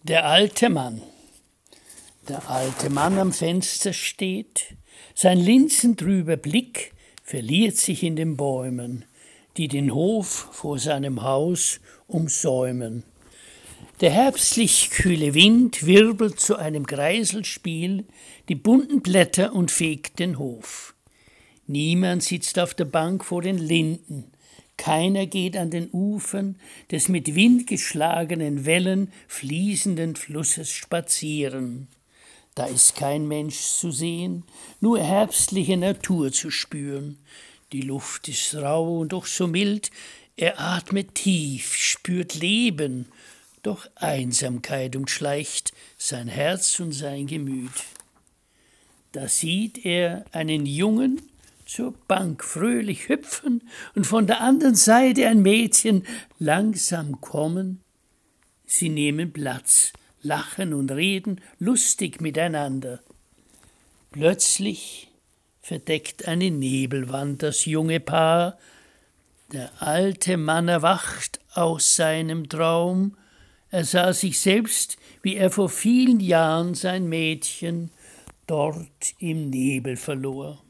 Der alte Mann. Der alte Mann am Fenster steht, sein linsentrüber Blick verliert sich in den Bäumen, die den Hof vor seinem Haus umsäumen. Der herbstlich kühle Wind wirbelt zu einem Kreiselspiel die bunten Blätter und fegt den Hof. Niemand sitzt auf der Bank vor den Linden, keiner geht an den Ufern des mit Wind geschlagenen Wellen fließenden Flusses spazieren. Da ist kein Mensch zu sehen, nur herbstliche Natur zu spüren. Die Luft ist rau und doch so mild, er atmet tief, spürt Leben, doch Einsamkeit umschleicht sein Herz und sein Gemüt. Da sieht er einen Jungen zur Bank fröhlich hüpfen und von der anderen Seite ein Mädchen langsam kommen. Sie nehmen Platz, lachen und reden lustig miteinander. Plötzlich verdeckt eine Nebelwand das junge Paar. Der alte Mann erwacht aus seinem Traum. Er sah sich selbst, wie er vor vielen Jahren sein Mädchen dort im Nebel verlor.